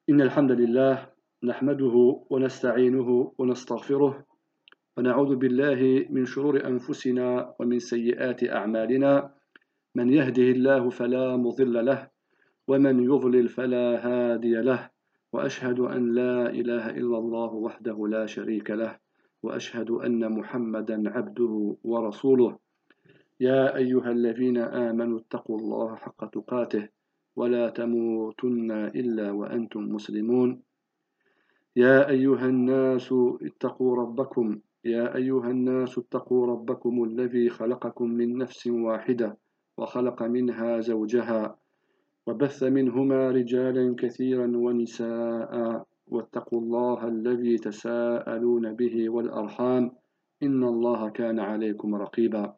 إن الحمد لله نحمده ونستعينه ونستغفره ونعوذ بالله من شرور أنفسنا ومن سيئات أعمالنا. من يهده الله فلا مضل له ومن يضلل فلا هادي له، وأشهد أن لا إله إلا الله وحده لا شريك له، وأشهد أن محمدا عبده ورسوله. يا أيها الذين آمنوا اتقوا الله حق تقاته ولا تموتن إلا وأنتم مسلمون. يا أيها الناس اتقوا ربكم يا أيها الناس اتقوا ربكم الذي خلقكم من نفس واحدة وخلق منها زوجها وبث منهما رجالا كثيرا ونساء، واتقوا الله الذي تساءلون به والأرحام إن الله كان عليكم رقيبا.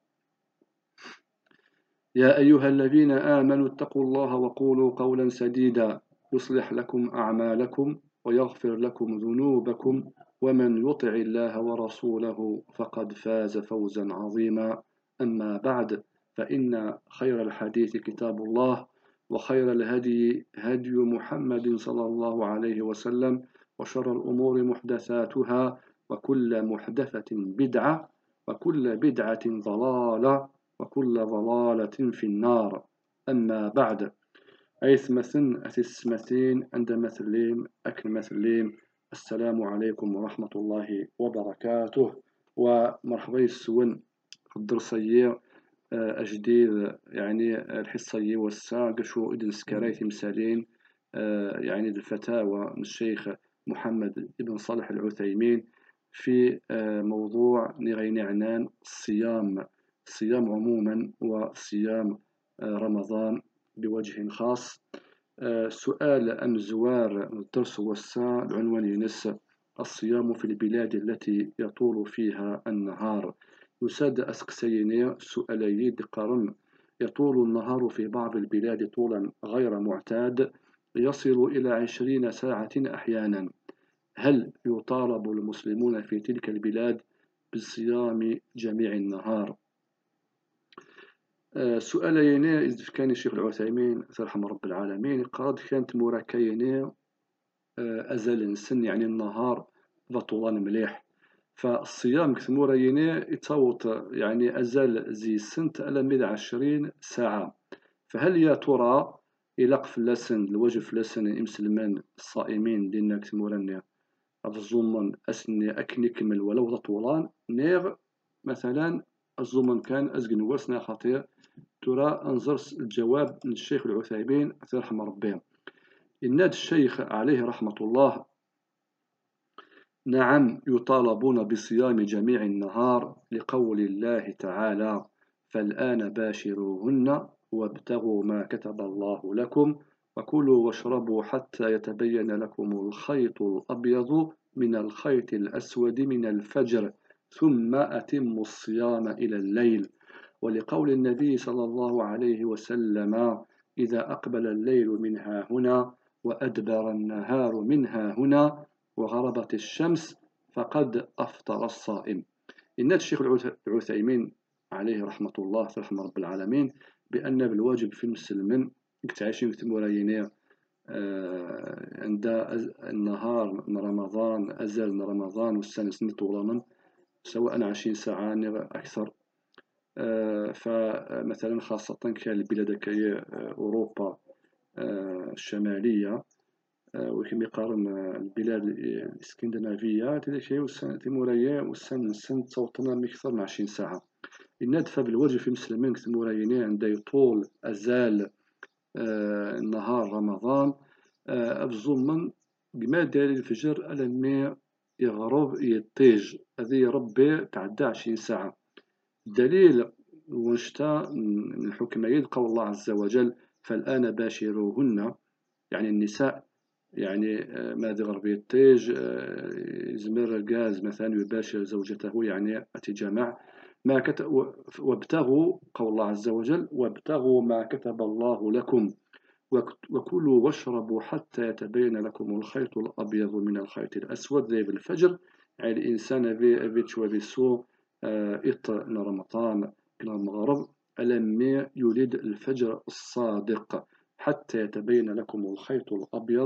يا أيها الذين آمنوا اتقوا الله وقولوا قولا سديدا يصلح لكم أعمالكم ويغفر لكم ذنوبكم، ومن يطع الله ورسوله فقد فاز فوزا عظيما. أما بعد، فإن خير الحديث كتاب الله، وخير الهدي هدي محمد صلى الله عليه وسلم، وشر الأمور محدثاتها، وكل محدثة بدعة، وكل بدعة ضلالة، وكل ضلالة في النار. أما بعد، أيث مثن أتسمثين عند مثلين أكل مثلين. السلام عليكم ورحمة الله وبركاته، ومرحبا السون الدرسية أجديد، يعني الحصية والساق شو إدن سكرايت مثالين، يعني الفتاوى من الشيخ محمد بن صالح العثيمين في موضوع نغين عنان الصيام عموما، وصيام رمضان بوجه خاص. سؤال أم زوار الدرس والساعة العنوان ينس: الصيام في البلاد التي يطول فيها النهار. يساد أسقسيني سؤالي قرن: يطول النهار في بعض البلاد طولا غير معتاد، يصل إلى 20 ساعة أحيانا. هل يطالب المسلمون في تلك البلاد بصيام جميع النهار؟ سؤالين إذ كان الشيخ العثيمين رحمه رب العالمين قرد كانت موراكيني أزال نسن، يعني النهار بطولان مليح. فالصيام كثموريني يتصوت يعني أزال زي السنت ألا 120 ساعة. فهل يا ترى إلى فلسن الوجه فلسن إمسلمان الصائمين دينا كثموراني الزمن أسني أكنكمل ولو طولان نيغ مثلا الزمن كان أزجن وسنا خطير؟ ترى أنظر الجواب من الشيخ العثيمين رحمه ربه. إن الشيخ عليه رحمة الله: نعم، يطالبون بصيام جميع النهار لقول الله تعالى: فالآن باشروهن وابتغوا ما كتب الله لكم وكلوا واشربوا حتى يتبين لكم الخيط الأبيض من الخيط الأسود من الفجر ثم أتموا الصيام إلى الليل. ولقول النبي صلى الله عليه وسلم: إذا أقبل الليل منها هنا وأدبر النهار منها هنا وغربت الشمس فقد أفطر الصائم. إن الشيخ العثيمين عليه رحمة الله في رحمة رب العالمين بأن بالواجب في المسلمين عايشين في موراينية عند النهار من رمضان أزال من رمضان والسنة سنة طولا سواء 20 ساعة أكثر. فمثلا خاصة كالبلاد كي أوروبا الشمالية، وكم يقارن البلاد الإسكندنافية تلك تيمورية والسن تصوتنا مكثر من 20 ساعة. الندفة بالوجه في المسلمين تيموريين عند يطول أزال نهار رمضان أبزومن بما دليل الفجر ألمي يغرب يطيج هذه ربي تعدى 20 ساعة. دليل ونشتا من الحكميين قول الله عز وجل: فالآن باشروهن، يعني النساء، يعني ماذا غربي الطيج زمر الغاز مثلا يباشر زوجته، يعني أتجمع ما كتب. وابتغوا قول الله عز وجل: وابتغوا ما كتب الله لكم وكلوا واشربوا حتى يتبين لكم الخيط الأبيض من الخيط الأسود زي بالفجر. يعني الإنسان في تشوى سو إط رمضان إلى المغرب ألم يولد الفجر الصادق حتى يتبين لكم الخيط الأبيض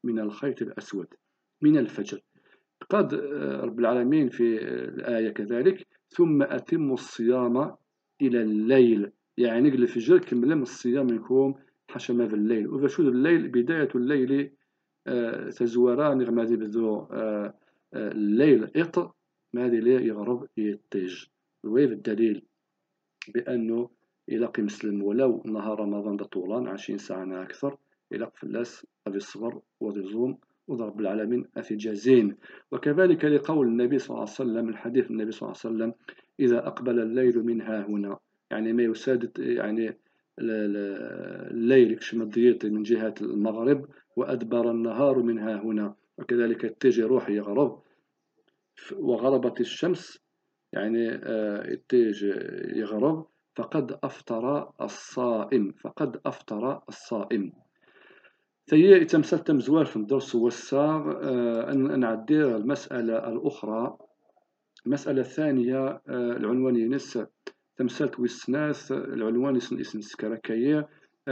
من الخيط الأسود من الفجر. قد رب العالمين في الآية كذلك ثم أتم الصيام إلى الليل، يعني قبل الفجر كمل الصيام يكون حشم في الليل. وفشود الليل بداية الليل تزوران غمادي بذو الليل إط ماذي لي يغرب يتيج. ويف الدليل بأنه إلا مسلم ولو نهار رمضان طولان 20 ساعة أكثر إلا فلاس غادي يصبر وغادي يصوم وضرب العالمين أثي جازين. وكذلك لقول النبي صلى الله عليه وسلم، الحديث النبي صلى الله عليه وسلم إذا أقبل الليل من ها هنا، يعني ما يسادت يعني الليل يكشم الضيط من جهة المغرب وأدبر النهار من ها هنا، وكذلك اتجه روحي يغرب وغربت الشمس يعني التيج يغرب فقد أفطر الصائم، فقد أفطر الصائم. ثي تمثل زوار في الدرس والساغ أن نعدي المسألة الأخرى. المسألة الثانية العنوان ينس تمثل ويسناث العنوان اسم سكركية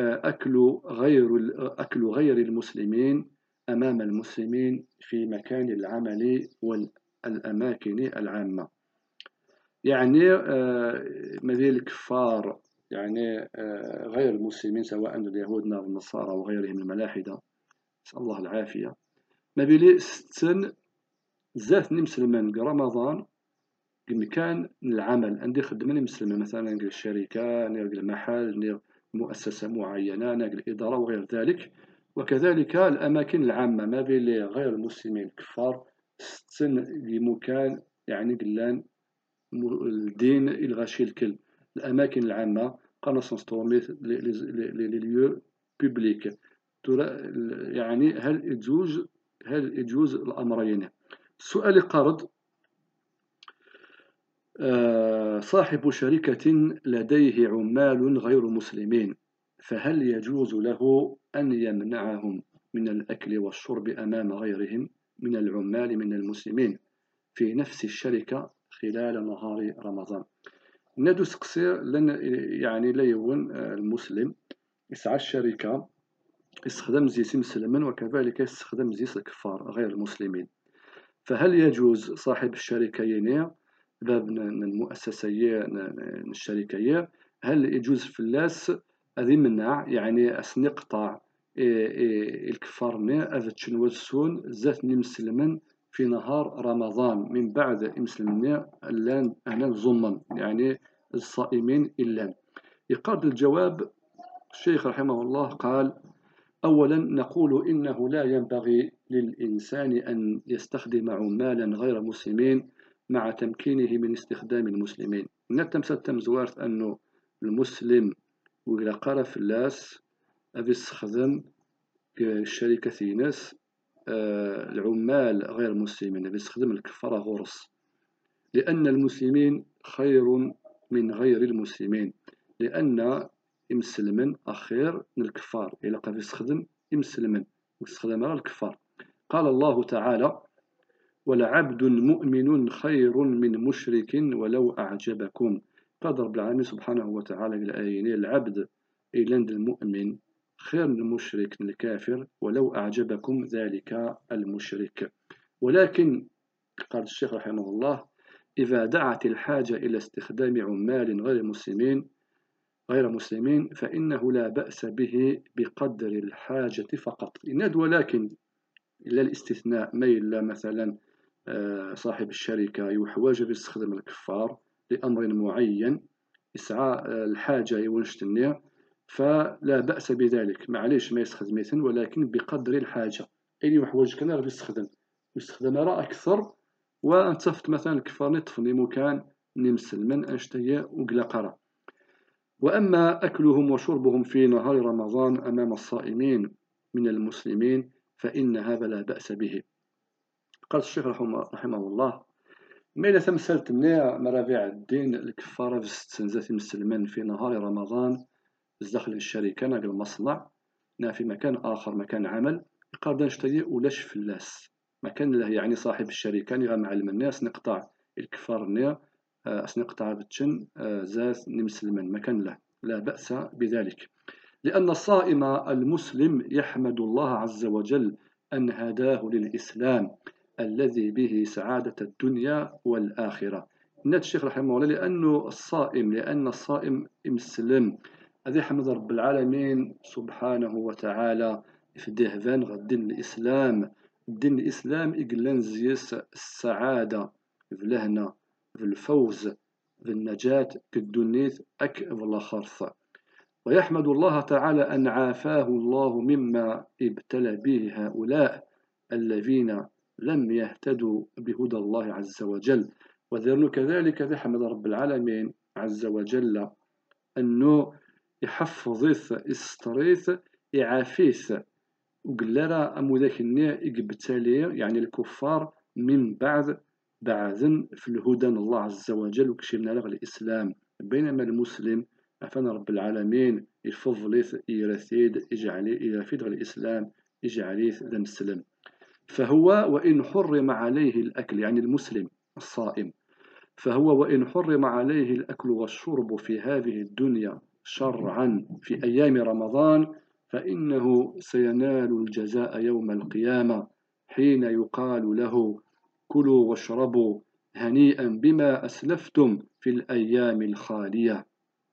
أكل غير المسلمين أمام المسلمين في مكان العمل والأماكن العامة. يعني مثل الكفار يعني غير المسلمين سواء اليهود أو النصارى وغيرهم من الملاحدة، نسأل الله العافية. ما بيلي ستن زات مسلمان رمضان مكان العمل عندي خدمة مسلمة مثلا الشركة المحل مؤسسة معينة الإدارة وغير ذلك. وكذلك الأماكن العامة ما بين غير المسلمين الكفار ستن لمكان يعني قلان الدين الغاشي الكل الأماكن العامة قناة سنستوميت لي ليو بوبليك. يعني هل يجوز الأمرين؟ السؤال قرض صاحب شركة لديه عمال غير مسلمين، فهل يجوز له أن يمنعهم من الأكل والشرب أمام غيرهم من العمال من المسلمين في نفس الشركة خلال نهار رمضان؟ ندوس قصير لن يعني لا يكون المسلم يسعى الشركة يستخدم زيت مسلما وكذلك يستخدم زيت الكفار غير المسلمين، فهل يجوز صاحب الشركة باب المؤسسية الشركية هل يجوز فلاس هذه منع يعني أسنقطع الكفار أذتشن والسون ذات مسلما في نهار رمضان من بعد مسلمين الآن أهلا زمن يعني الصائمين إلا. يقال الجواب الشيخ رحمه الله قال أولا نقول إنه لا ينبغي للإنسان أن يستخدم عمالا غير مسلمين مع تمكينه من استخدام المسلمين. نتم ستم زوارت أنه المسلم وإلى قال فلاس أبي استخدم الشركة ناس العمال غير مسلمين أبي استخدم الكفارة غرس، لأن المسلمين خير من غير المسلمين، لأن مسلما أخير من الكفار إلى قد يستخدم مسلما ويستخدم الكفار. قال الله تعالى ولعبد مؤمن خير من مشرك ولو أعجبكم. قال رب العالمين سبحانه وتعالى بالآيين العبد إلى المؤمن خير من المشرك من الكافر ولو أعجبكم ذلك المشرك. ولكن قال الشيخ رحمه الله إذا دعت الحاجة إلى استخدام عمال غير مسلمين فإنه لا بأس به بقدر الحاجة فقط. ولكن إلا الاستثناء ما إلا مثلا صاحب الشركة يحوج باستخدام الكفار لأمر معين يسعى الحاجة يونشتني فلا بأس بذلك، معليش ما يستخدم ولكن بقدر الحاجة أي يحوج كان غير يستخدم أكثر وانتفت مثلا الكفار نطفني مكان نمسلمن أنشتيا وقلقرة. وأما أكلهم وشربهم في نهار رمضان أمام الصائمين من المسلمين فإن هذا لا بأس به. قال الشيخ رحمه الله ما إذا تمثلت مرابع الدين الكفارة في ستنزات المسلمين في نهار رمضان داخل الشركة ناقل المصنع في مكان آخر مكان عمل يقدر نشتري ولاش فلاس مكان له يعني صاحب الشركة نغا معلم الناس نقطع الكفار نقطع بتشن زاز مسلما مكان له لا بأس بذلك، لأن الصائم المسلم يحمد الله عز وجل أن هداه للإسلام الذي به سعادة الدنيا والآخرة. نات الشيخ رحمه الله لأن الصائم مسلم هذا حمد رب العالمين سبحانه وتعالى في دهفان الدين الإسلام. الدين الإسلام إقلان زيس السعادة في لهنا في الفوز في النجاة في الدنيا أك في الآخرة. ويحمد الله تعالى أن عافاه الله مما ابتلى به هؤلاء الذين لم يهتدوا بهدى الله عز وجل. وذرن كذلك يحمد رب العالمين عز وجل أنه يحفظ استريث يعافيث وقلرا أموداك النية يقبتالي يعني الكفار من بعد في الهدى الله عز وجل وكشفنا له الإسلام. بينما المسلم عفانا رب العالمين يفضل يرثيد يرثيد الإسلام يجعليه ذا مسلم. فهو وإن حرم عليه الأكل يعني المسلم الصائم فهو وإن حرم عليه الأكل والشرب في هذه الدنيا شرعا في أيام رمضان فإنه سينال الجزاء يوم القيامة حين يقال له كلوا واشربوا هنيئا بما أسلفتم في الأيام الخالية.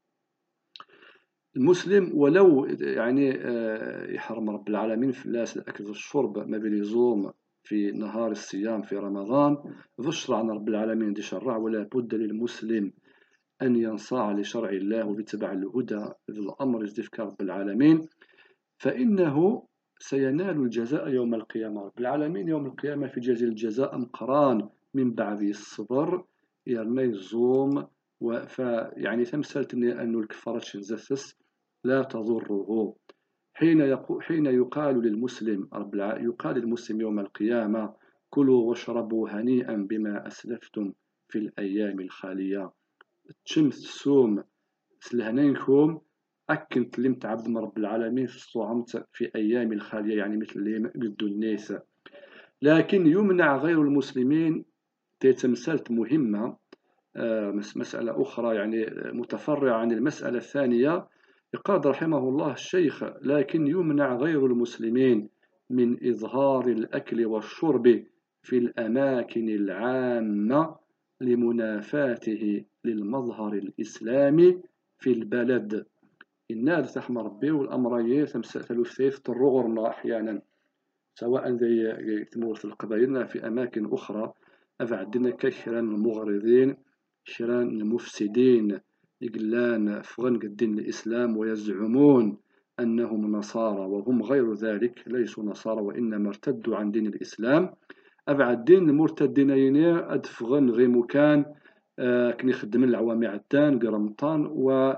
المسلم ولو يعني يحرم رب العالمين في الناس الأكل والشرب ما بيلزوم في نهار الصيام في رمضان فشرع عن رب العالمين دي شرع ولا بد للمسلم أن ينصاع لشرع الله ويتبع الهدى في الأمر يزدفك رب العالمين فإنه سينال الجزاء يوم القيامة. رب العالمين يوم القيامة في جزيل الجزاء مقران من بعد الصبر يرمي الزوم يعني تمثلتني أن الكفارة شنزثس لا تضره. حين يقال للمسلم يقال للمسلم يوم القيامة كلوا واشربوا هنيئا بما أسلفتم في الأيام الخالية. تشمس السوم سلهنينكم أكن تلمت عبد رب العالمين في الصعمت في أيام الخالية يعني مثل اللي قد الناس. لكن يمنع غير المسلمين تمثلت مهمة مسألة أخرى يعني متفرعة عن المسألة الثانية. قال رحمه الله الشيخ لكن يمنع غير المسلمين من إظهار الأكل والشرب في الأماكن العامة لمنافاته للمظهر الإسلامي في البلد. الناس تحمى ربي والأمر تمثل في الرغرنا أحيانا سواء زي تمور في القبائل في أماكن أخرى أفعدنا كشران المغرضين شران المفسدين يقلان فغن الدين الإسلام ويزعمون أنهم نصارى وهم غير ذلك ليسوا نصارى وإنما ارتدوا عن دين الإسلام. أبعد الدين المرتدين أدفغن غي مكان كني خدم العوامي عدان قرمطان و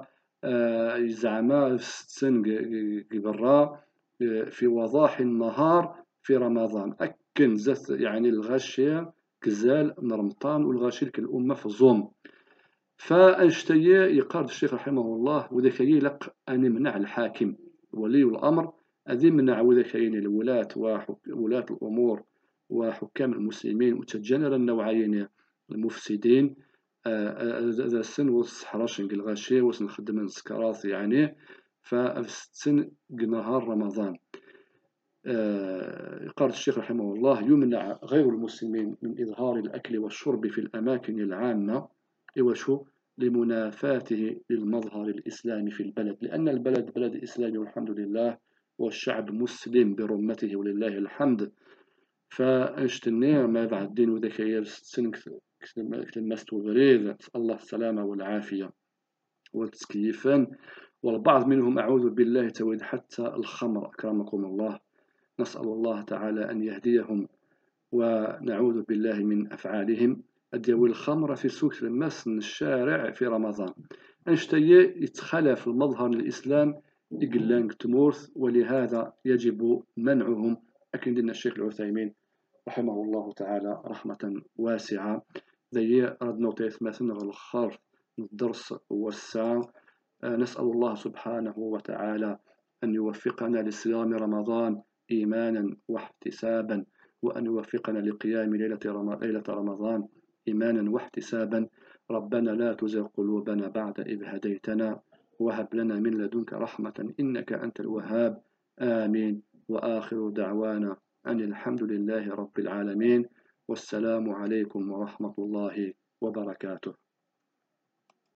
زعما ستسن قبرا في وضاح النهار في رمضان أكن زث يعني الغاشية كزال من رمضان والغاشي الأمة في الظلم. فأنشتي يقال الشيخ رحمه الله وذاك يلق أن يمنع الحاكم ولي الأمر أذي منع وذاكين الولاة وولاة الأمور وحكام المسلمين وتجنر النوعين المفسدين ذا السن والصحراش الغاشية وسنخدم السكرات يعني فالسن نهار رمضان. قال الشيخ رحمه الله يمنع غير المسلمين من إظهار الأكل والشرب في الأماكن العامة وشو لمنافاته للمظهر الإسلامي في البلد لأن البلد بلد إسلامي والحمد لله والشعب مسلم برمته ولله الحمد. فاشتني ما بعد الدين وذاك سن كتلمست وبريد نسأل الله السلامة والعافية والتسكيفا. والبعض منهم أعوذ بالله تويد حتى الخمر أكرمكم الله نسأل الله تعالى أن يهديهم ونعوذ بالله من أفعالهم. أديو الخمر في سوق المسن الشارع في رمضان أنشتي يتخلف المظهر الإسلام إقلان تمورث ولهذا يجب منعهم. أكن دين الشيخ العثيمين رحمه الله تعالى رحمة واسعة ذي ردنا وتيثمثن الخر الدرس والساعة. نسأل الله سبحانه وتعالى أن يوفقنا لصيام رمضان إيمانا واحتسابا وأن يوفقنا لقيام ليلة رمضان إيمانا واحتسابا. ربنا لا تزغ قلوبنا بعد إذ هديتنا وهب لنا من لدنك رحمة إنك أنت الوهاب آمين. وآخر دعوانا أن الحمد لله رب العالمين، والسلام عليكم ورحمة الله وبركاته.